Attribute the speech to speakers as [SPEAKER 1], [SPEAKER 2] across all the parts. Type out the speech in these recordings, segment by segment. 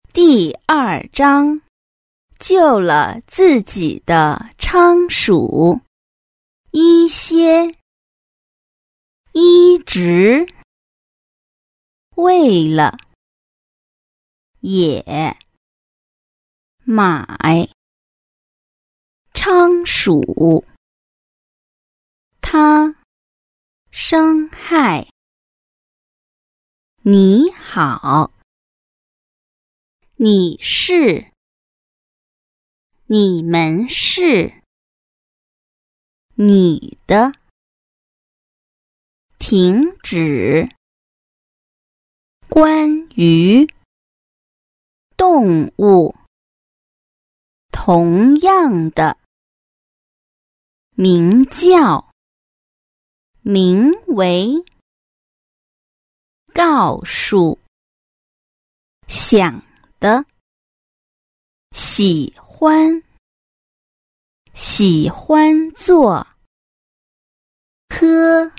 [SPEAKER 1] 第2章，救了自己的仓鼠。一些，一直，为了，也，买，仓鼠，它，伤害。你好，你是，你们是，你的，停止，关于，动物，同样的，名叫，名为，告诉，想的，喜欢，喜欢做，喝，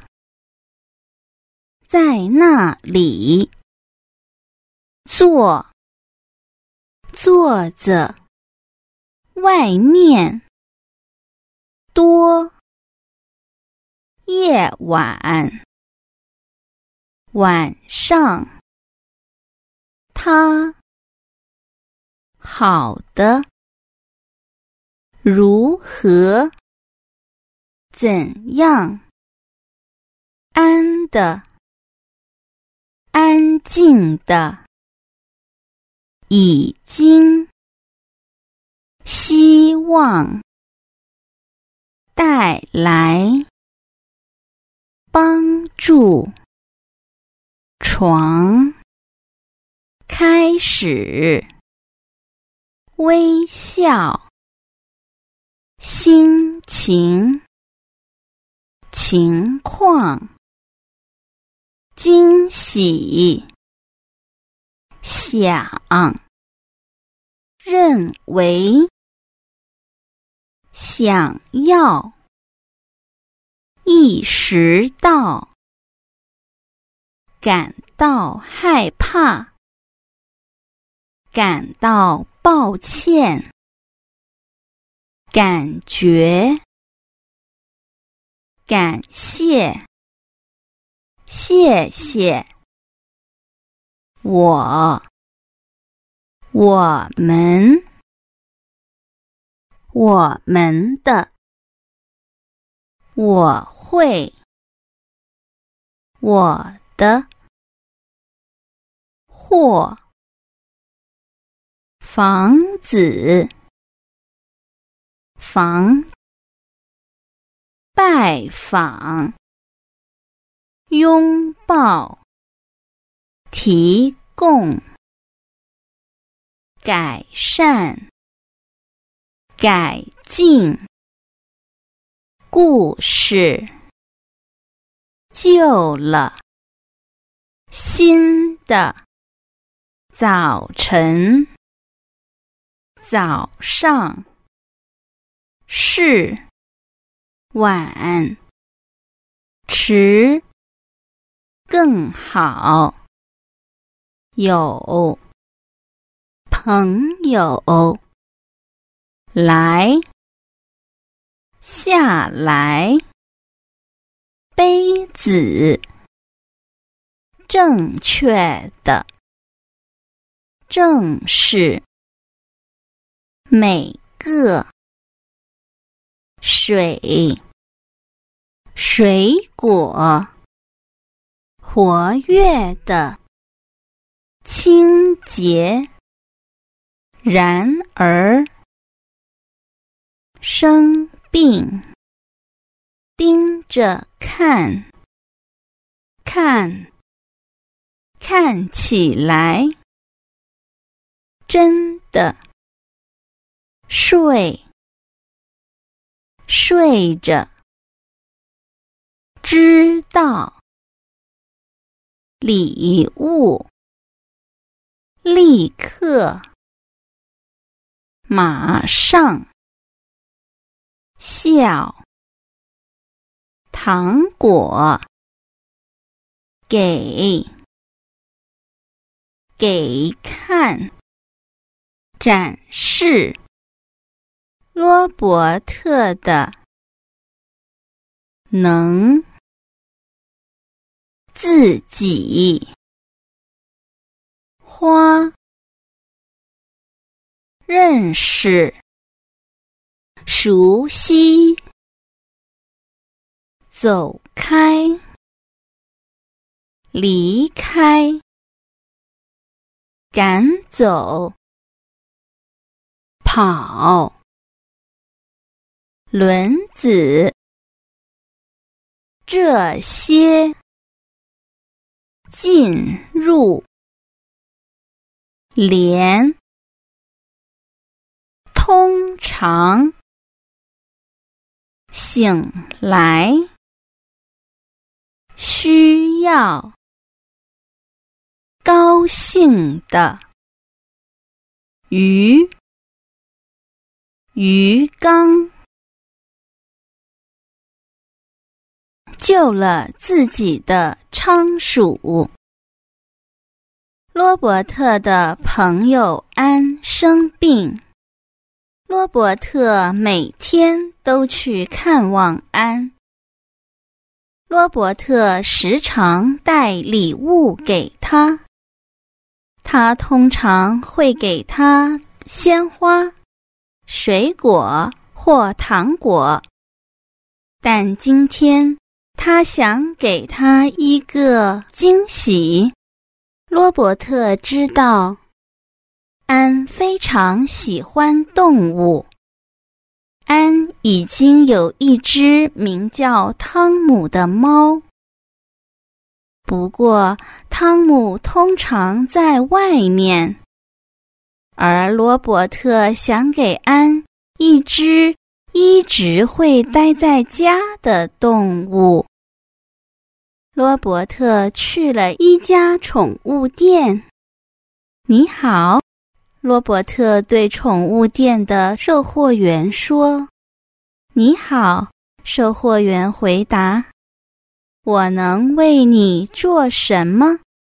[SPEAKER 1] 在那里，坐，坐着，外面，多，夜晚，晚上，他，好的，如何，怎样，安的，安静的，已经，希望，带来，帮助，床，开始，微笑，心情，情况，惊喜，想，认为，想要，意识到，感到害怕，感到抱歉，感觉，感谢，谢谢，我们，我们的，我会，我的，或，房子，房，拜访，拥抱，提供，改善，改进，故事，救了，新的，早晨，早上，是，晚，迟，更好，有，朋友，来，下来，杯子，正确的，正是，每个，水，水果，活跃的，清洁，然而，生病，盯着看，看起来，真的，睡着，知道，礼物，立刻，马上，笑，糖果，给看， 展示罗伯特的能自己花认识熟悉走开离开赶走跑轮子这些进入连通常醒来需要高兴的鱼缸救了自己的仓鼠。罗伯特的朋友安生病，罗伯特每天都去看望安。罗伯特时常带礼物给他，他通常会给他鲜花、水果或糖果，但今天他想给他一个惊喜。罗伯特知道安非常喜欢动物，安已经有一只名叫汤姆的猫，不过汤姆通常在外面，而罗伯特想给安一只一直会待在家的动物。罗伯特去了一家宠物店。你好，罗伯特对宠物店的售货员说。你好，售货员回答。我能为你做什么？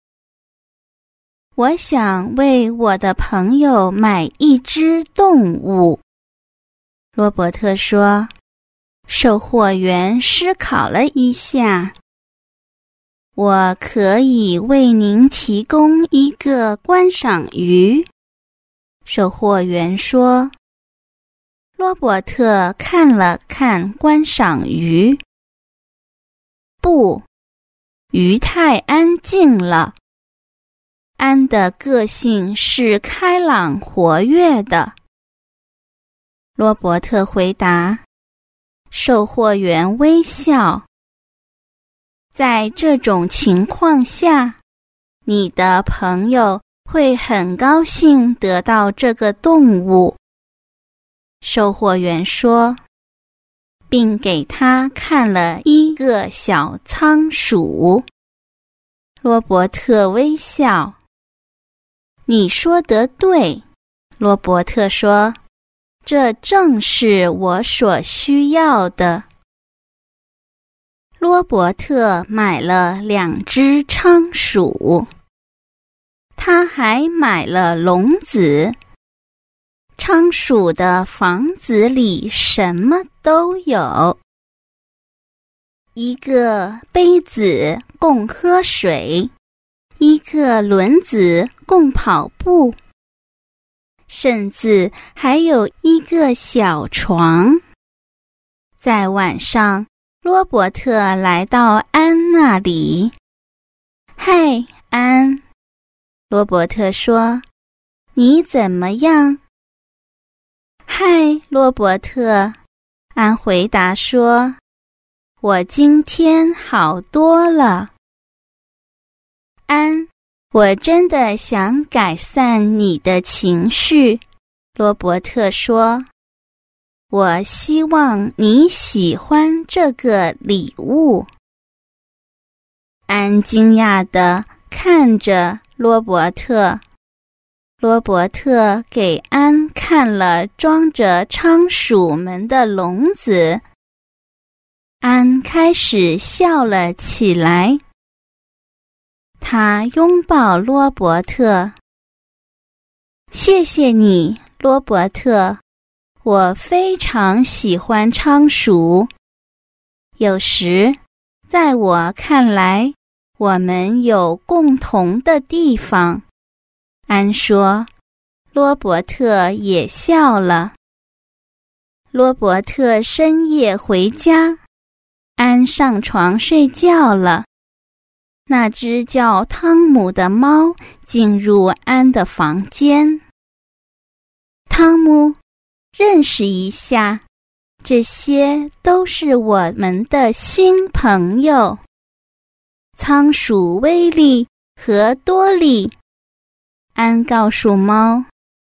[SPEAKER 1] 我想为我的朋友买一只动物。罗伯特说。售货员思考了一下。我可以为您提供一个观赏鱼，售货员说。罗伯特看了看观赏鱼。不，鱼太安静了。安的个性是开朗活跃的。罗伯特回答。售货员微笑。在这种情况下，你的朋友会很高兴得到这个动物，售货员说，并给他看了一个小仓鼠。罗伯特微笑。你说得对，罗伯特说，这正是我所需要的。罗伯特买了2只仓鼠，他还买了笼子。仓鼠的房子里什么都有，一个杯子供喝水，一个轮子供跑步，甚至还有一个小床。在晚上，罗伯特来到安那里。嗨，安，罗伯特说，你怎么样？嗨，罗伯特，安回答说，我今天好多了。安，我真的想改善你的情绪，罗伯特说。我希望你喜欢这个礼物。安惊讶地看着罗伯特。罗伯特给安看了装着仓鼠们的笼子。安开始笑了起来。他拥抱罗伯特。 谢谢你，罗伯特，我非常喜欢仓鼠。有时，在我看来，我们有共同的地方。安说，罗伯特也笑了。罗伯特深夜回家，安上床睡觉了。那只叫汤姆的猫进入安的房间。汤姆，认识一下，这些都是我们的新朋友，仓鼠威利和多利。安告诉猫。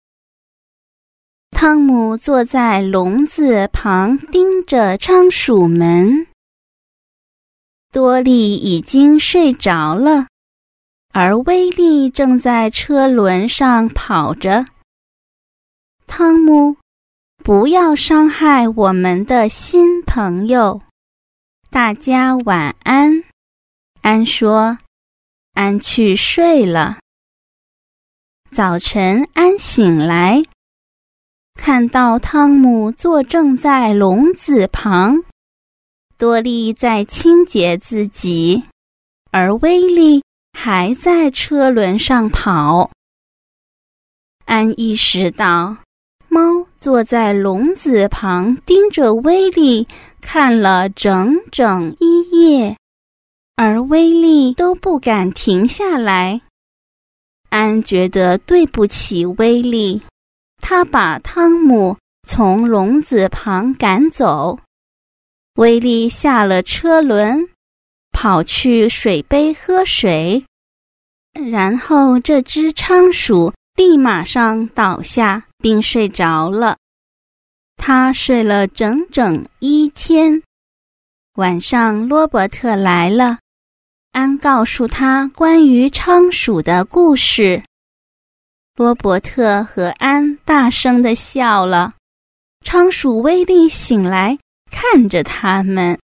[SPEAKER 1] 汤姆坐在笼子旁盯着仓鼠们。多利已经睡着了，而威利正在车轮上跑着。汤姆，不要伤害我们的新朋友。大家晚安。安说。安去睡了。早晨，安醒来，看到汤姆坐正在笼子旁，多利在清洁自己，而威利还在车轮上跑。安意识到，猫坐在笼子旁盯着威利看了整整1夜，而威利都不敢停下来。安觉得对不起威利，他把汤姆从笼子旁赶走。威利下了车轮，跑去水杯喝水，然后这只仓鼠立马上倒下并睡着了。他睡了整整1天。晚上，罗伯特来了，安告诉他关于仓鼠的故事。罗伯特和安大声地笑了。仓鼠威利醒来，看着他们。